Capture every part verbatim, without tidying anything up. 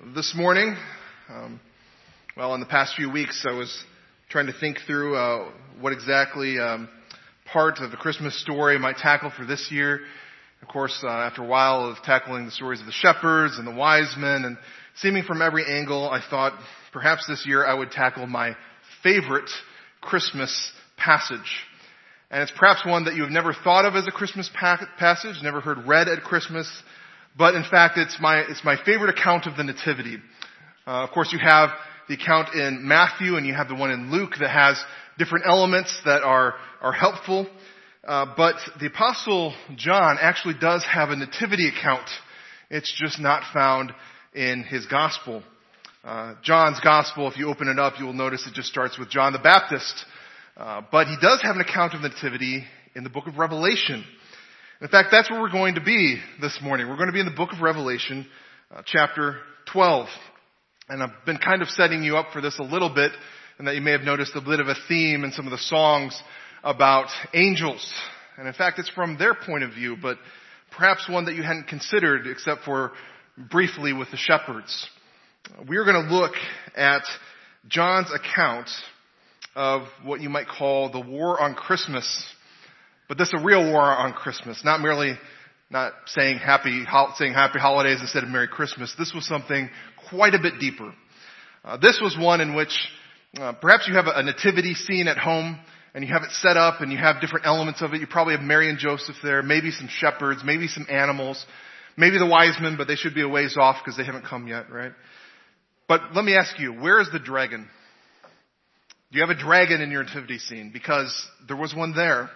This morning, um, well, in the past few weeks, I was trying to think through uh, what exactly um, part of the Christmas story I might tackle for this year. Of course, uh, after a while of tackling the stories of the shepherds and the wise men, and seeming from every angle, I thought perhaps this year I would tackle my favorite Christmas passage. And it's perhaps one that you have never thought of as a Christmas pa- passage, never heard read at Christmas. But in fact, it's my it's my favorite account of the Nativity. Uh, of course, you have the account in Matthew and you have the one in Luke that has different elements that are are helpful. Uh, but the Apostle John actually does have a Nativity account. It's just not found in his Gospel. Uh, John's Gospel, if you open it up, you will notice it just starts with John the Baptist. Uh, but he does have an account of the Nativity in the book of Revelation. In fact, that's where we're going to be this morning. We're going to be in the book of Revelation, uh, chapter twelve. And I've been kind of setting you up for this a little bit, and that you may have noticed a bit of a theme in some of the songs about angels. And in fact, it's from their point of view, but perhaps one that you hadn't considered except for briefly with the shepherds. We're going to look at John's account of what you might call the war on Christmas. But this is a real war on Christmas, not merely not saying happy, saying happy holidays instead of Merry Christmas. This was something quite a bit deeper. Uh, this was one in which uh, perhaps you have a, a nativity scene at home and you have it set up and you have different elements of it. You probably have Mary and Joseph there, maybe some shepherds, maybe some animals, maybe the wise men, but they should be a ways off because they haven't come yet, right? But let me ask you, where is the dragon? Do you have a dragon in your nativity scene? Because there was one there.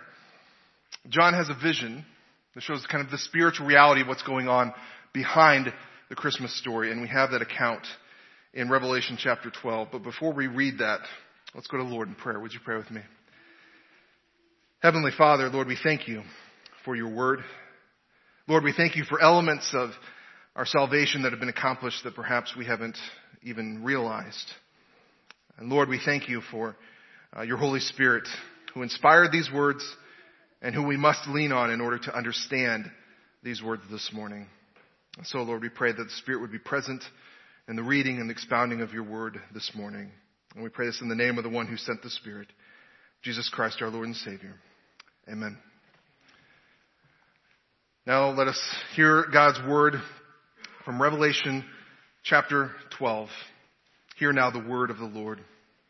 John has a vision that shows kind of the spiritual reality of what's going on behind the Christmas story. And we have that account in Revelation chapter twelve. But before we read that, let's go to the Lord in prayer. Would you pray with me? Heavenly Father, Lord, we thank you for your word. Lord, we thank you for elements of our salvation that have been accomplished that perhaps we haven't even realized. And Lord, we thank you for uh, your Holy Spirit who inspired these words and who we must lean on in order to understand these words this morning. And so, Lord, we pray that the Spirit would be present in the reading and the expounding of your word this morning. And we pray this in the name of the one who sent the Spirit, Jesus Christ, our Lord and Savior. Amen. Now let us hear God's word from Revelation chapter twelve. Hear now the word of the Lord.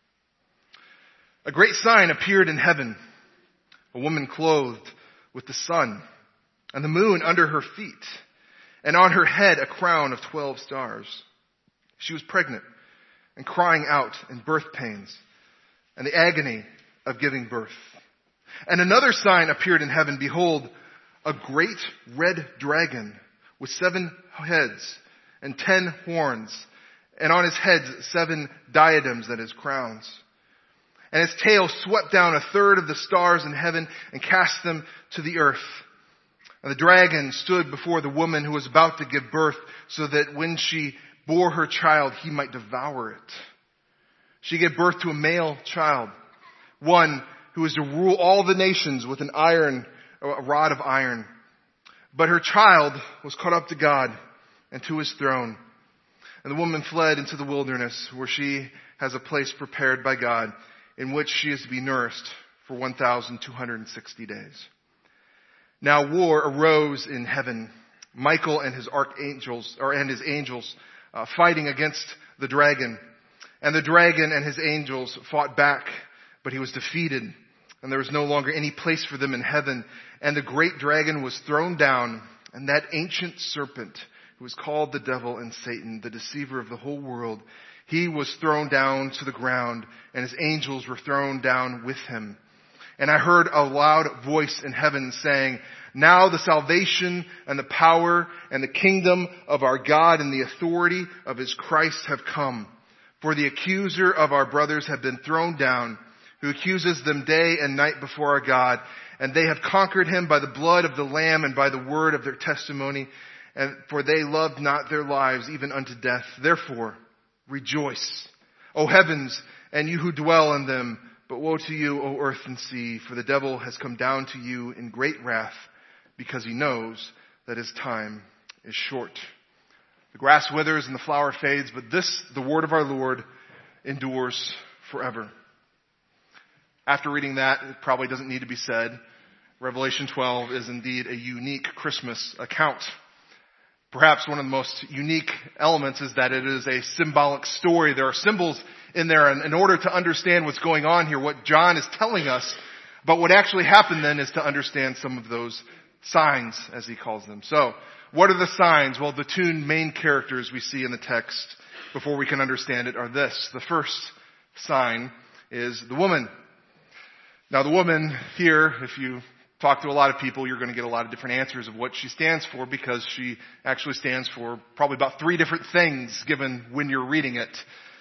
A great sign appeared in heaven. A woman clothed with the sun and the moon under her feet, and on her head a crown of twelve stars. She was pregnant and crying out in birth pains and the agony of giving birth. And another sign appeared in heaven. Behold, a great red dragon with seven heads and ten horns, and on his heads seven diadems, that is, crowns. And his tail swept down a third of the stars in heaven and cast them to the earth. And the dragon stood before the woman who was about to give birth, so that when she bore her child, he might devour it. She gave birth to a male child, one who is to rule all the nations with an iron, a rod of iron. But her child was caught up to God and to his throne. And the woman fled into the wilderness, where she has a place prepared by God, in which she is to be nursed for one thousand two hundred sixty days. Now war arose in heaven. Michael and his archangels, or and his angels, uh, fighting against the dragon. And the dragon and his angels fought back, but he was defeated. And there was no longer any place for them in heaven. And the great dragon was thrown down, and that ancient serpent, who was called the devil and Satan, the deceiver of the whole world, he was thrown down to the ground, and his angels were thrown down with him. And I heard a loud voice in heaven saying, now the salvation and the power and the kingdom of our God and the authority of his Christ have come. For the accuser of our brothers have been thrown down, who accuses them day and night before our God. And they have conquered him by the blood of the Lamb and by the word of their testimony. And for they loved not their lives even unto death. Therefore, rejoice, O heavens, and you who dwell in them. But woe to you, O earth and sea, for the devil has come down to you in great wrath, because he knows that his time is short. The grass withers and the flower fades, but this, the word of our Lord, endures forever. After reading that, it probably doesn't need to be said. Revelation twelve is indeed a unique Christmas account. Perhaps one of the most unique elements is that it is a symbolic story. There are symbols in there, and in order to understand what's going on here, what John is telling us, but what actually happened then is to understand some of those signs, as he calls them. So, what are the signs? Well, the two main characters we see in the text, before we can understand it, are this. The first sign is the woman. Now, the woman here, if you talk to a lot of people, you're going to get a lot of different answers of what she stands for, because she actually stands for probably about three different things given when you're reading it.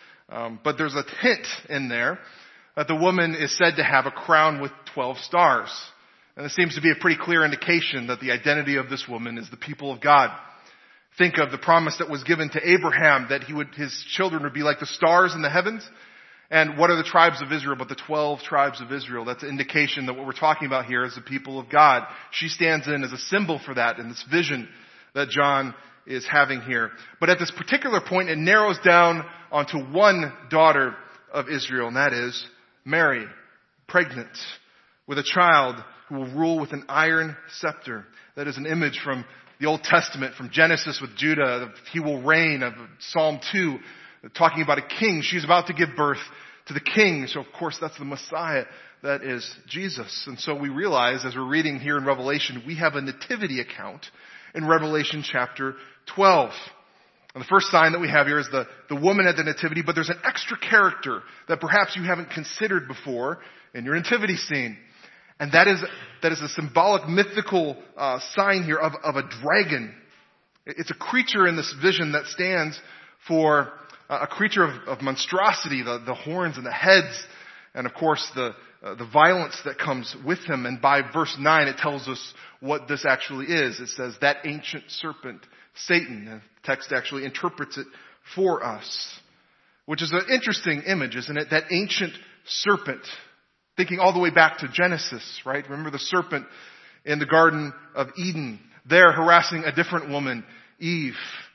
Um, but there's a hint in there that the woman is said to have a crown with twelve stars. And this seems to be a pretty clear indication that the identity of this woman is the people of God. Think of the promise that was given to Abraham, that he would, his children would be like the stars in the heavens. And what are the tribes of Israel but the twelve tribes of Israel? That's an indication that what we're talking about here is the people of God. She stands in as a symbol for that in this vision that John is having here. But at this particular point, it narrows down onto one daughter of Israel, and that is Mary, pregnant, with a child who will rule with an iron scepter. That is an image from the Old Testament, from Genesis with Judah. He will reign, of Psalm two, talking about a king. She's about to give birth to the king. So of course that's the Messiah. That is Jesus. And so we realize as we're reading here in Revelation, we have a nativity account in Revelation chapter twelve. And the first sign that we have here is the, the woman at the nativity, but there's an extra character that perhaps you haven't considered before in your nativity scene. And that is, that is a symbolic, mythical uh, sign here of, of a dragon. It's a creature in this vision that stands for uh, a creature of, of monstrosity, the, the horns and the heads, and of course the, uh, the violence that comes with him. And by verse nine, it tells us what this actually is. It says, that ancient serpent, Satan. The text actually interprets it for us, which is an interesting image, isn't it? That ancient serpent. Thinking all the way back to Genesis, right? Remember the serpent in the Garden of Eden, there harassing a different woman, Eve.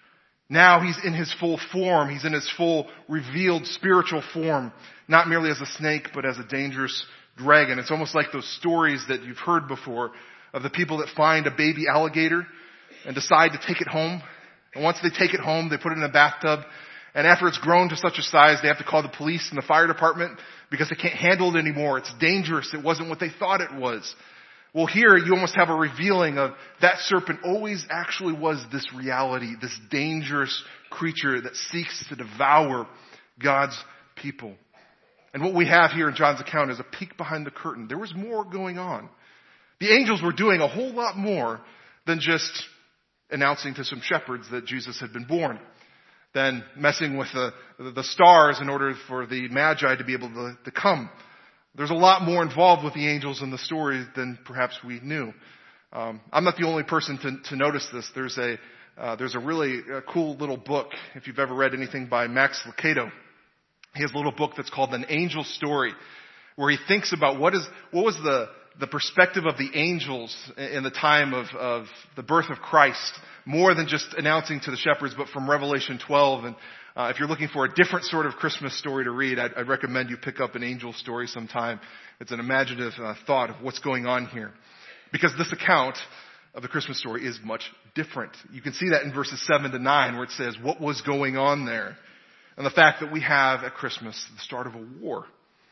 Now he's in his full form. He's in his full revealed spiritual form, not merely as a snake, but as a dangerous dragon. It's almost like those stories that you've heard before of the people that find a baby alligator and decide to take it home. And once they take it home, they put it in a bathtub. And after it's grown to such a size, they have to call the police and the fire department because they can't handle it anymore. It's dangerous. It wasn't what they thought it was. Well, here you almost have a revealing of that serpent always actually was this reality, this dangerous creature that seeks to devour God's people. And what we have here in John's account is a peek behind the curtain. There was more going on. The angels were doing a whole lot more than just announcing to some shepherds that Jesus had been born, than messing with the, the stars in order for the Magi to be able to, to come. There's a lot more involved with the angels in the story than perhaps we knew. Um, I'm not the only person to, to notice this. There's a uh, there's a really uh, cool little book, if you've ever read anything by Max Lucado. He has a little book that's called An Angel Story, where he thinks about what is what was the the perspective of the angels in the time of, of the birth of Christ, more than just announcing to the shepherds, but from Revelation twelve. And uh, if you're looking for a different sort of Christmas story to read, I'd, I'd recommend you pick up An Angel Story sometime. It's an imaginative uh, thought of what's going on here. Because this account of the Christmas story is much different. You can see that in verses seven to nine, where it says what was going on there. And the fact that we have at Christmas the start of a war.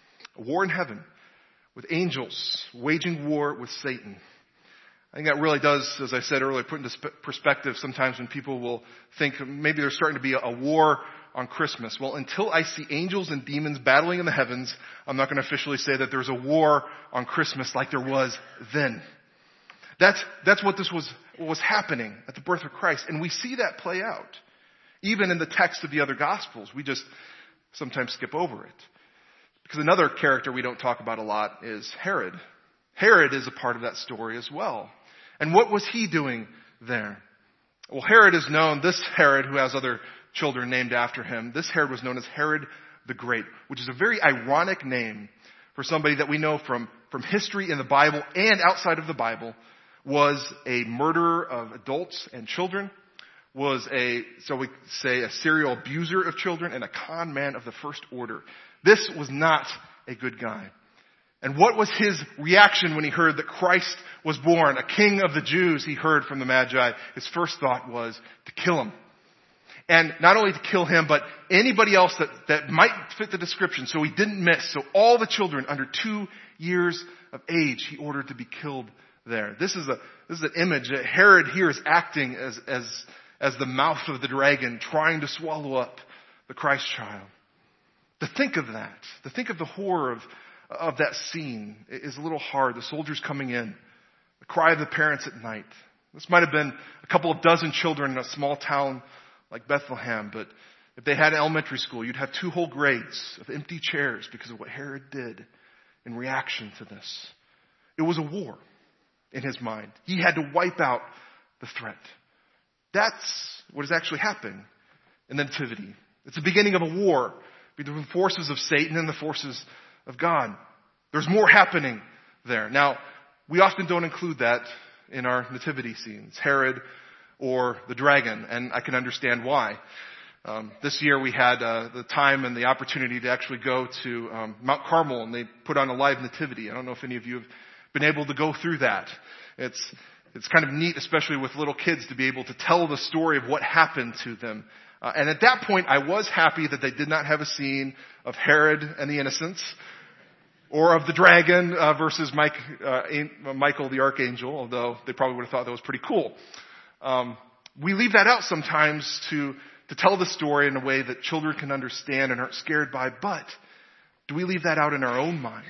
A war in heaven, with angels waging war with Satan. I think that really does, as I said earlier, put into perspective sometimes when people will think maybe there's starting to be a war on Christmas. Well, until I see angels and demons battling in the heavens, I'm not going to officially say that there's a war on Christmas like there was then. That's, that's what this was, what was happening at the birth of Christ. And we see that play out. Even in the text of the other Gospels, we just sometimes skip over it. Because another character we don't talk about a lot is Herod. Herod is a part of that story as well. And what was he doing there? Well, Herod is known, this Herod who has other children named after him, this Herod was known as Herod the Great, which is a very ironic name for somebody that we know from, from history in the Bible and outside of the Bible was a murderer of adults and children, was a, so we say, a serial abuser of children and a con man of the first order. This was not a good guy. And what was his reaction when he heard that Christ was born, a king of the Jews, he heard from the Magi? His first thought was to kill him. And not only to kill him, but anybody else that, that might fit the description. So he didn't miss. So all the children under two years of age, he ordered to be killed there. This is a, this is an image that Herod here is acting as, as, as the mouth of the dragon, trying to swallow up the Christ child. To think of that, to think of the horror of, of that scene is a little hard. The soldiers coming in, the cry of the parents at night. This might have been a couple of dozen children in a small town like Bethlehem, but if they had elementary school, you'd have two whole grades of empty chairs because of what Herod did in reaction to this. It was a war in his mind. He had to wipe out the threat. That's what is actually happening in the Nativity. It's the beginning of a war between the forces of Satan and the forces of God. There's more happening there. Now, we often don't include that in our nativity scenes, Herod or the dragon, and I can understand why. Um, this year we had uh, the time and the opportunity to actually go to um, Mount Carmel, and they put on a live nativity. I don't know if any of you have been able to go through that. It's it's kind of neat, especially with little kids, to be able to tell the story of what happened to them. Uh, and at that point, I was happy that they did not have a scene of Herod and the innocents, or of the dragon uh, versus Mike, uh, Michael the archangel, although they probably would have thought that was pretty cool. Um, we leave that out sometimes to, to tell the story in a way that children can understand and aren't scared by, but do we leave that out in our own minds?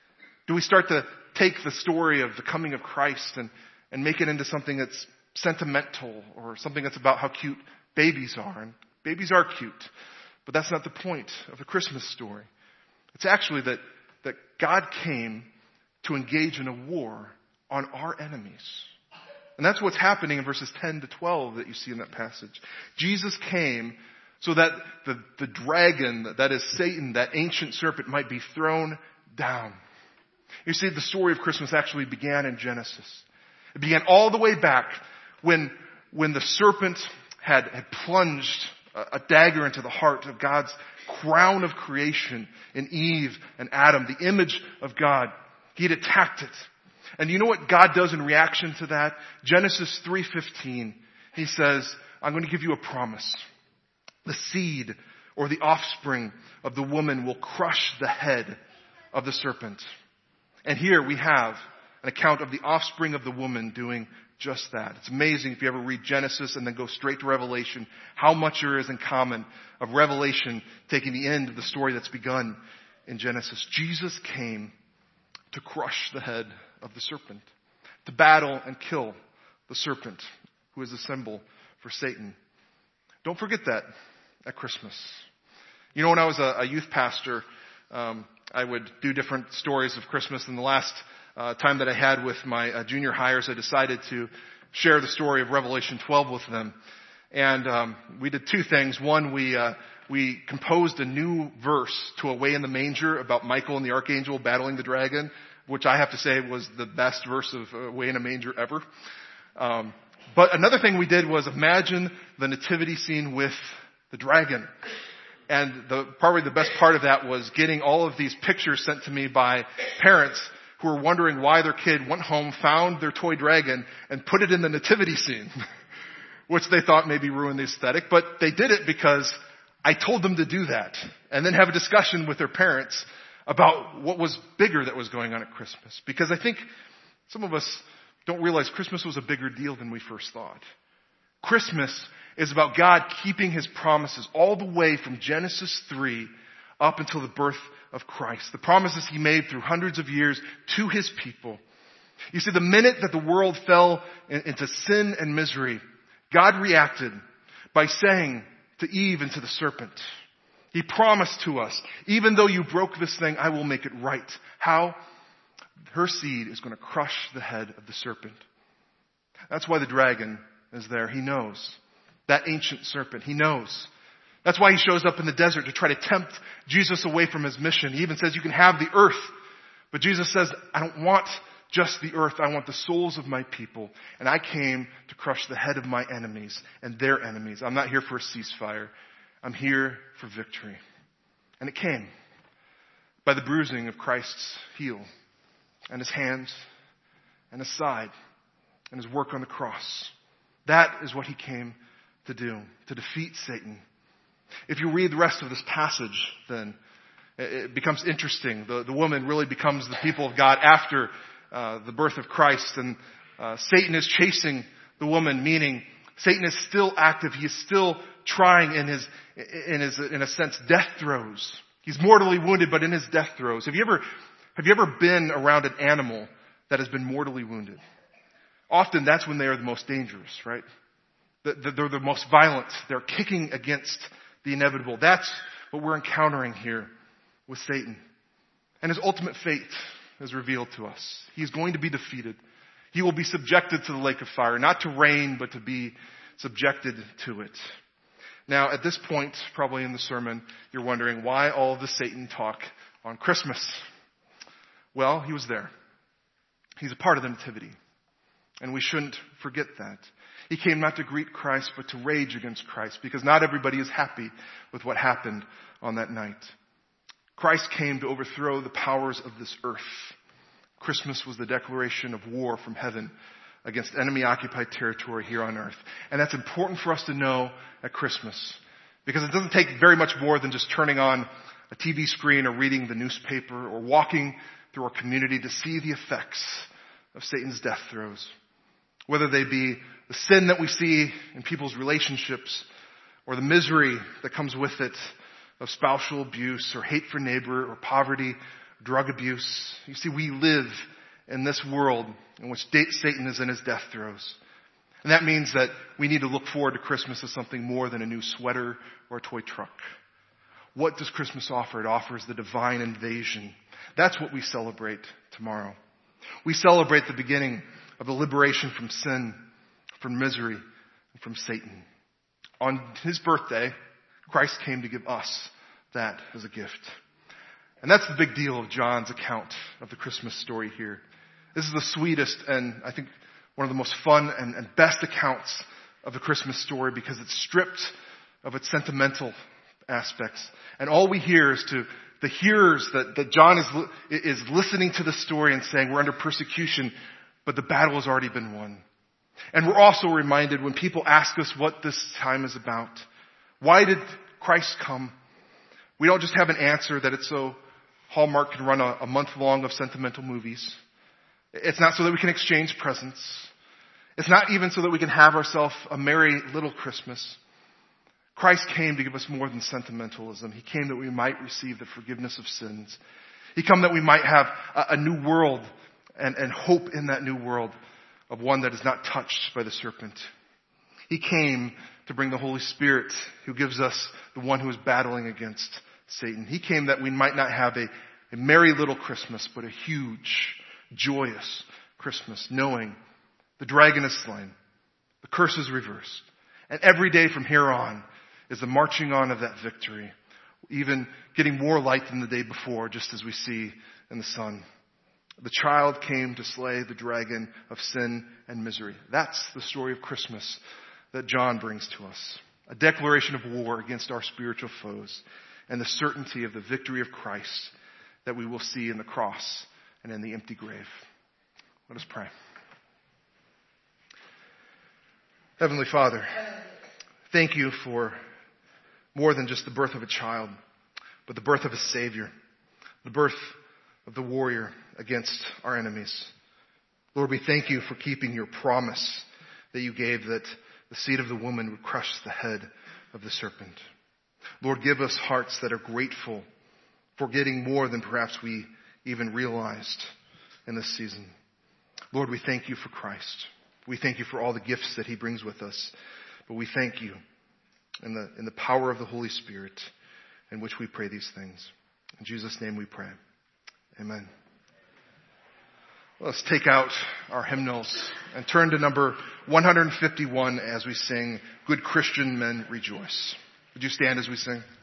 Do we start to take the story of the coming of Christ and, and make it into something that's sentimental or something that's about how cute babies are? And babies are cute, but that's not the point of the Christmas story. It's actually that, that God came to engage in a war on our enemies. And that's what's happening in verses ten to twelve that you see in that passage. Jesus came so that the, the dragon, that is Satan, that ancient serpent, might be thrown down. You see, the story of Christmas actually began in Genesis. It began all the way back when, when the serpent had, had plunged a, a dagger into the heart of God's crown of creation in Eve and Adam, the image of God. He had attacked it. And you know what God does in reaction to that? Genesis three fifteen. He says, I'm going to give you a promise. The seed or the offspring of the woman will crush the head of the serpent. And here we have an account of the offspring of the woman doing just that. It's amazing if you ever read Genesis and then go straight to Revelation, how much there is in common of Revelation taking the end of the story that's begun in Genesis. Jesus came to crush the head of the serpent, to battle and kill the serpent, who is a symbol for Satan. Don't forget that at Christmas. You know, when I was a, a youth pastor, um, I would do different stories of Christmas. And the last uh, time that I had with my uh, junior hires, I decided to share the story of Revelation twelve with them. And um, we did two things. One, we uh, we composed a new verse to Away in the Manger about Michael and the archangel battling the dragon, which I have to say was the best verse of Away in a Manger ever. Um, but another thing we did was imagine the nativity scene with the dragon. And the, probably the best part of that was getting all of these pictures sent to me by parents who were wondering why their kid went home, found their toy dragon, and put it in the nativity scene, which they thought maybe ruined the aesthetic. But they did it because I told them to do that, and then have a discussion with their parents about what was bigger that was going on at Christmas. Because I think some of us don't realize Christmas was a bigger deal than we first thought. Christmas is about God keeping His promises all the way from Genesis three up until the birth of Christ. The promises He made through hundreds of years to His people. You see, the minute that the world fell in, into sin and misery, God reacted by saying to Eve and to the serpent, He promised to us, even though you broke this thing, I will make it right. How? Her seed is going to crush the head of the serpent. That's why the dragon is there. He knows. That ancient serpent, he knows. That's why he shows up in the desert to try to tempt Jesus away from his mission. He even says, you can have the earth. But Jesus says, I don't want just the earth. I want the souls of my people. And I came to crush the head of my enemies and their enemies. I'm not here for a ceasefire. I'm here for victory. And it came by the bruising of Christ's heel and his hands and his side and his work on the cross. That is what he came to do, to defeat Satan. If you read the rest of this passage, then it becomes interesting. The, the woman really becomes the people of God after uh, the birth of Christ. And uh, Satan is chasing the woman, meaning Satan is still active. He is still trying in his, in his, in a sense, death throes. He's mortally wounded, but in his death throes. Have you ever, have you ever been around an animal that has been mortally wounded? Often that's when they are the most dangerous, right? They're the most violent. They're kicking against the inevitable. That's what we're encountering here with Satan. And his ultimate fate is revealed to us. He's going to be defeated. He will be subjected to the lake of fire, not to reign, but to be subjected to it. Now, at this point, probably in the sermon, you're wondering why all of the Satan talk on Christmas. Well, he was there. He's a part of the nativity. And we shouldn't forget that. He came not to greet Christ, but to rage against Christ, because not everybody is happy with what happened on that night. Christ came to overthrow the powers of this earth. Christmas was the declaration of war from heaven against enemy-occupied territory here on earth. And that's important for us to know at Christmas, because it doesn't take very much more than just turning on a T V screen or reading the newspaper or walking through our community to see the effects of Satan's death throes. Whether they be the sin that we see in people's relationships or the misery that comes with it of spousal abuse or hate for neighbor or poverty, drug abuse. You see, we live in this world in which Satan is in his death throes. And that means that we need to look forward to Christmas as something more than a new sweater or a toy truck. What does Christmas offer? It offers the divine invasion. That's what we celebrate tomorrow. We celebrate the beginning of the liberation from sin, from misery, and from Satan. On his birthday, Christ came to give us that as a gift. And that's the big deal of John's account of the Christmas story here. This is the sweetest and I think one of the most fun and, and best accounts of the Christmas story, because it's stripped of its sentimental aspects. And all we hear is to the hearers that, that John is, is listening to the story and saying, we're under persecution, but the battle has already been won. And we're also reminded when people ask us what this time is about, why did Christ come? We don't just have an answer that it's so Hallmark can run a, a month long of sentimental movies. It's not so that we can exchange presents. It's not even so that we can have ourselves a merry little Christmas. Christ came to give us more than sentimentalism. He came that we might receive the forgiveness of sins. He came that we might have a, a new world and, and hope in that new world of one that is not touched by the serpent. He came to bring the Holy Spirit, who gives us the one who is battling against Satan. He came that we might not have a, a merry little Christmas, but a huge, joyous Christmas, knowing the dragon is slain, the curse is reversed, and every day from here on is the marching on of that victory, even getting more light than the day before, just as we see in the sun. The child came to slay the dragon of sin and misery. That's the story of Christmas that John brings to us. A declaration of war against our spiritual foes and the certainty of the victory of Christ that we will see in the cross and in the empty grave. Let us pray. Heavenly Father, thank you for more than just the birth of a child, but the birth of a Savior, the birth of the warrior against our enemies. Lord, we thank you for keeping your promise that you gave that the seed of the woman would crush the head of the serpent. Lord, give us hearts that are grateful for getting more than perhaps we even realized in this season. Lord, we thank you for Christ. We thank you for all the gifts that he brings with us. But we thank you in the, in the power of the Holy Spirit in which we pray these things. In Jesus' name we pray. Amen. Let's take out our hymnals and turn to number one fifty-one as we sing, Good Christian Men Rejoice. Would you stand as we sing?